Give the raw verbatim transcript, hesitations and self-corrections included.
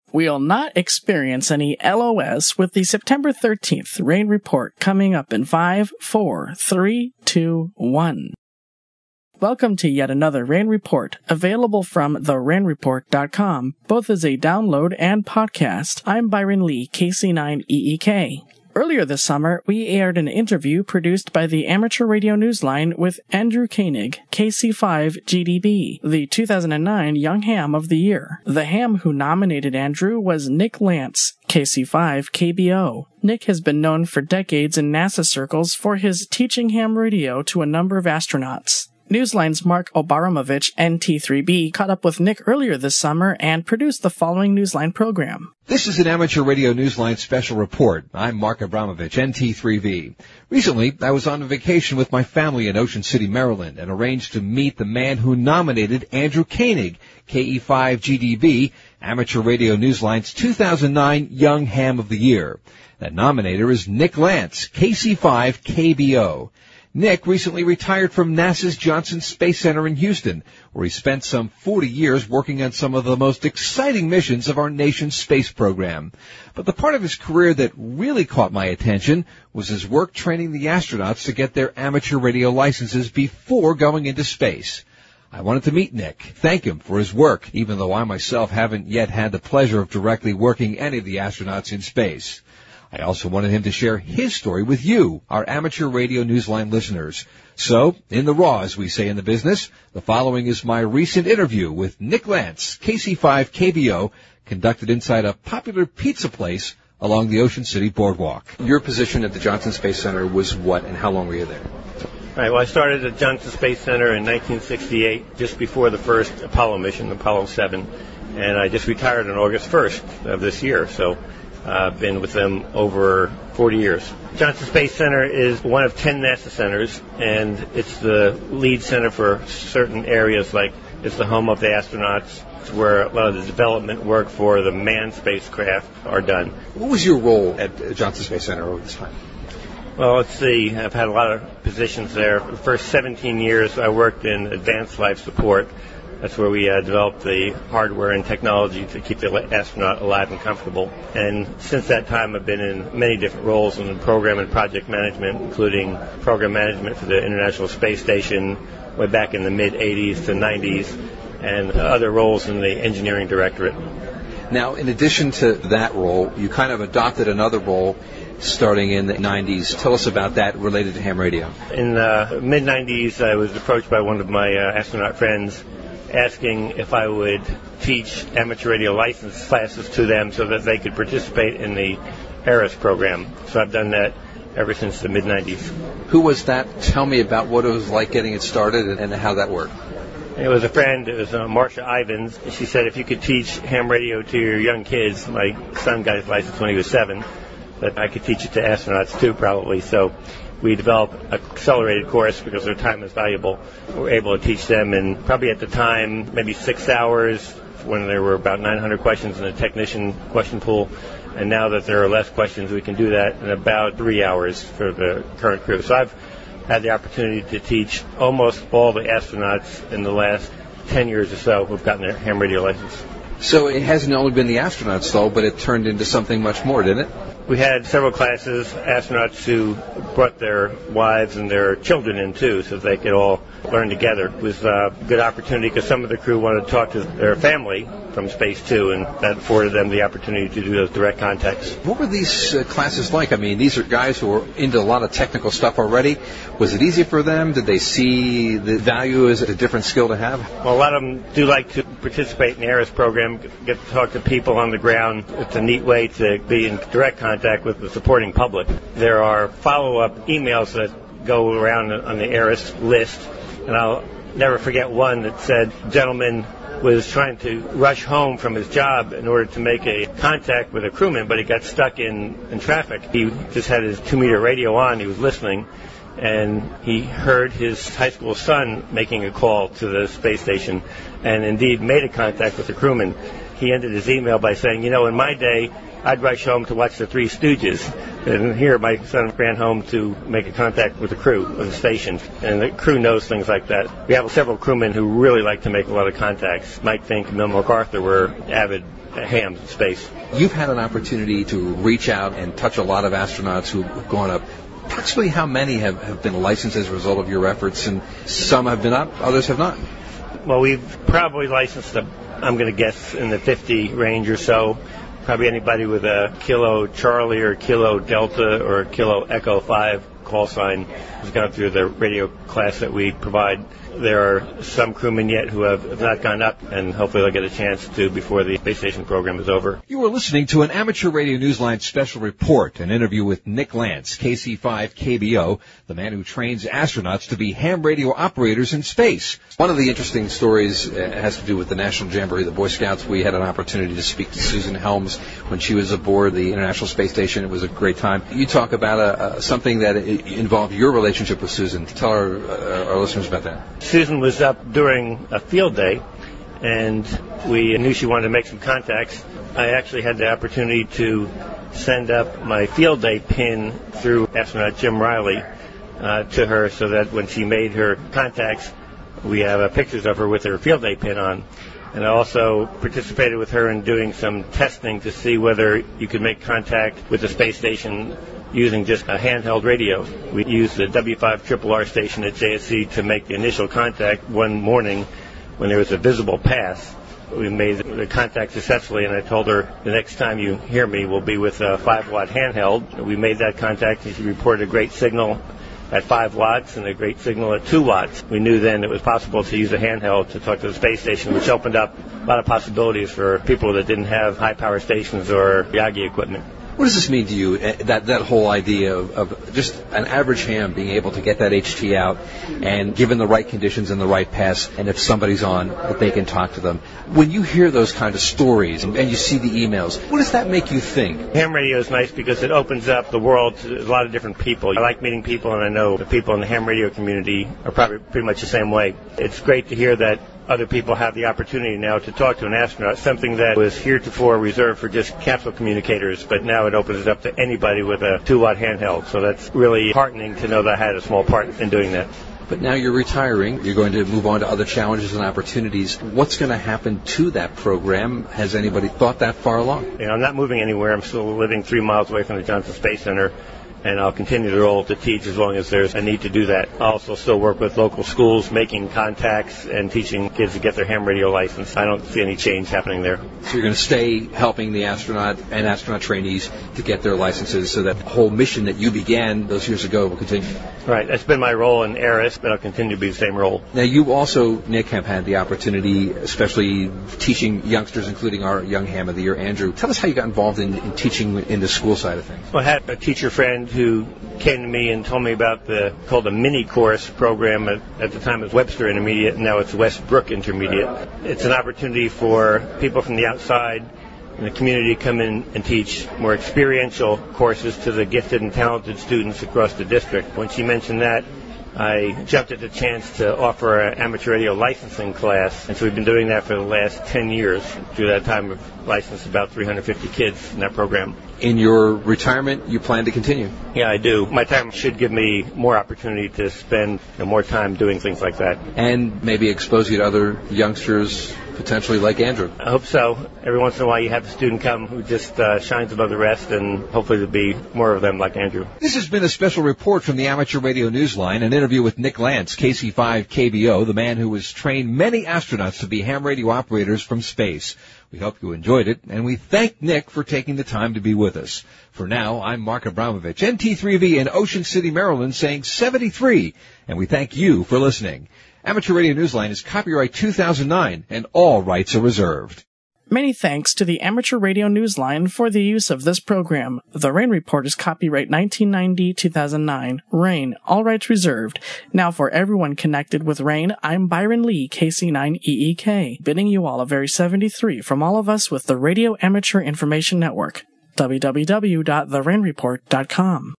We'll not experience any L O S with the September thirteenth rain report coming up in five, four, three, two, one. Welcome to yet another rain report, available from the rain report dot com, both as a download and podcast. I'm Byron Lee, K C nine E E K. Earlier this summer, we aired an interview produced by the Amateur Radio Newsline with Andrew Koenig, K C five G D B, the two thousand nine Young Ham of the Year. The ham who nominated Andrew was Nick Lantz, K C five K B O. Nick has been known for decades in NASA circles for his teaching ham radio to a number of astronauts. Newsline's Mark Obaramovich, N T three B, caught up with Nick earlier this summer and produced the following Newsline program. This is an Amateur Radio Newsline special report. I'm Mark Abramovich, N T three B. Recently, I was on a vacation with my family in Ocean City, Maryland, and arranged to meet the man who nominated Andrew Koenig, K E five G D B, Amateur Radio Newsline's two thousand nine Young Ham of the Year. That nominator is Nick Lantz, K C five K B O. Nick recently retired from NASA's Johnson Space Center in Houston, where he spent some forty years working on some of the most exciting missions of our nation's space program. But the part of his career that really caught my attention was his work training the astronauts to get their amateur radio licenses before going into space. I wanted to meet Nick, thank him for his work, even though I myself haven't yet had the pleasure of directly working any of the astronauts in space. I also wanted him to share his story with you, our Amateur Radio Newsline listeners. So, in the raw, as we say in the business, the following is my recent interview with Nick Lantz, K C five K B O, conducted inside a popular pizza place along the Ocean City Boardwalk. Your position at the Johnson Space Center was what, and how long were you there? All right, well, I started at Johnson Space Center in nineteen sixty-eight, just before the first Apollo mission, Apollo seven, and I just retired on August first of this year, so I've uh, been with them over forty years. Johnson Space Center is one of ten NASA centers, and it's the lead center for certain areas, like it's the home of the astronauts. It's where a lot of the development work for the manned spacecraft are done. What was your role at Johnson Space Center over this time? Well, let's see. I've had a lot of positions there. For the first seventeen years, I worked in advanced life support. That's where we uh, developed the hardware and technology to keep the astronaut alive and comfortable. And since that time, I've been in many different roles in program and project management, including program management for the International Space Station way back in the mid-eighties to nineties, and other roles in the engineering directorate. Now, in addition to that role, you kind of adopted another role starting in the nineties. Tell us about that related to ham radio. In the mid-nineties, I was approached by one of my uh, astronaut friends asking if I would teach amateur radio license classes to them so that they could participate in the ARIS program. So I've done that ever since the mid-nineties. Who was that? Tell me about what it was like getting it started and, and how that worked. It was a friend. It was uh, Marcia Ivins. She said if you could teach ham radio to your young kids, my son got his license when he was seven, that I could teach it to astronauts too, probably. So we developed an accelerated course because their time is valuable. We were able to teach them in probably at the time maybe six hours when there were about nine hundred questions in the technician question pool. And now that there are less questions, we can do that in about three hours for the current crew. So I've had the opportunity to teach almost all the astronauts in the last ten years or so who've gotten their ham radio license. So it hasn't only been the astronauts, though, but it turned into something much more, didn't it? We had several classes, astronauts who brought their wives and their children in, too, so they could all learn together. It was a good opportunity because some of the crew wanted to talk to their family from space, too, and that afforded them the opportunity to do those direct contacts. What were these uh, classes like? I mean, these are guys who are into a lot of technical stuff already. Was it easy for them? Did they see the value as a different skill to have? Well, a lot of them do like to participate in the ARIS program, get to talk to people on the ground. It's a neat way to be in direct contact with the supporting public. There are follow-up emails that go around on the ARIS list, and I'll never forget one that said, gentleman was trying to rush home from his job in order to make a contact with a crewman, but he got stuck in, in traffic. He just had his two-meter radio on. He was listening, and he heard his high school son making a call to the space station and indeed made a contact with the crewman. He ended his email by saying, you know, in my day, I'd rush home to watch the Three Stooges. And here my son ran home to make a contact with the crew of the station. And the crew knows things like that. We have several crewmen who really like to make a lot of contacts. Mike Fink and Mel MacArthur were avid hams in space. You've had an opportunity to reach out and touch a lot of astronauts who've gone up. Approximately how many have, have been licensed as a result of your efforts? And some have been up, others have not. Well, we've probably licensed, a, I'm going to guess, in the fifty range or so. Probably anybody with a Kilo Charlie or Kilo Delta or Kilo Echo five call sign has gone through the radio class that we provide. There are some crewmen yet who have not gone up, and hopefully they'll get a chance to before the space station program is over. You are listening to an Amateur Radio Newsline special report, an interview with Nick Lance, K C five K B O, the man who trains astronauts to be ham radio operators in space. One of the interesting stories uh, has to do with the National Jamboree, the Boy Scouts. We had an opportunity to speak to Susan Helms when she was aboard the International Space Station. It was a great time. You talk about a, a, something that involved your relationship with Susan. Tell our, uh, our listeners about that. Susan was up during a field day, and we knew she wanted to make some contacts. I actually had the opportunity to send up my field day pin through astronaut Jim Riley uh, to her so that when she made her contacts, we have uh, pictures of her with her field day pin on. And I also participated with her in doing some testing to see whether you could make contact with the space station using just a handheld radio. We used the W five R R R station at J S C to make the initial contact one morning when there was a visible pass. We made the contact successfully, and I told her the next time you hear me will be with a five watt handheld. We made that contact, and she reported a great signal at five watts and a great signal at two watts. We knew then it was possible to use a handheld to talk to the space station, which opened up a lot of possibilities for people that didn't have high-power stations or Yagi equipment. What does this mean to you, that that whole idea of, of just an average ham being able to get that H T out and given the right conditions and the right pass, and if somebody's on, that they can talk to them? When you hear those kind of stories and, and you see the emails, what does that make you think? Ham radio is nice because it opens up the world to a lot of different people. I like meeting people, and I know the people in the ham radio community are probably pretty much the same way. It's great to hear that other people have the opportunity now to talk to an astronaut, something that was heretofore reserved for just capsule communicators, but now it opens it up to anybody with a two watt handheld. So that's really heartening to know that I had a small part in doing that. But now you're retiring. You're going to move on to other challenges and opportunities. What's going to happen to that program? Has anybody thought that far along? You know, I'm not moving anywhere. I'm still living three miles away from the Johnson Space Center, and I'll continue the role to teach as long as there's a need to do that. I'll also still work with local schools, making contacts and teaching kids to get their ham radio license. I don't see any change happening there. So you're going to stay helping the astronaut and astronaut trainees to get their licenses so that the whole mission that you began those years ago will continue. Right. That's been my role in ARIS, but I'll continue to be the same role. Now, you also, Nick, have had the opportunity, especially teaching youngsters, including our young ham of the year, Andrew. Tell us how you got involved in, in teaching in the school side of things. Well, I had a teacher friend who came to me and told me about the called the mini course program. At, at the time it was Webster Intermediate, and now it's Westbrook Intermediate. It's an opportunity for people from the outside in the community to come in and teach more experiential courses to the gifted and talented students across the district. When she mentioned that, I jumped at the chance to offer an amateur radio licensing class, and so we've been doing that for the last ten years. Through that time, we've licensed about three hundred fifty kids in that program. In your retirement, you plan to continue? Yeah, I do. My time should give me more opportunity to spend you know, more time doing things like that. And maybe expose you to other youngsters, potentially like Andrew. I hope so. Every once in a while you have a student come who just uh, shines above the rest, and hopefully there'll be more of them like Andrew. This has been a special report from the Amateur Radio Newsline, an interview with Nick Lance, K C five K B O, the man who has trained many astronauts to be ham radio operators from space. We hope you enjoyed it, and we thank Nick for taking the time to be with us. For now, I'm Mark Abramovich, N T three V in Ocean City, Maryland, saying seventy-three, and we thank you for listening. Amateur Radio Newsline is copyright two thousand nine, and all rights are reserved. Many thanks to the Amateur Radio Newsline for the use of this program. The Rain Report is copyright nineteen ninety to two thousand nine. Rain, all rights reserved. Now for everyone connected with Rain, I'm Byron Lee, K C nine E E K, bidding you all a very seventy-three from all of us with the Radio Amateur Information Network. w w w dot the rain report dot com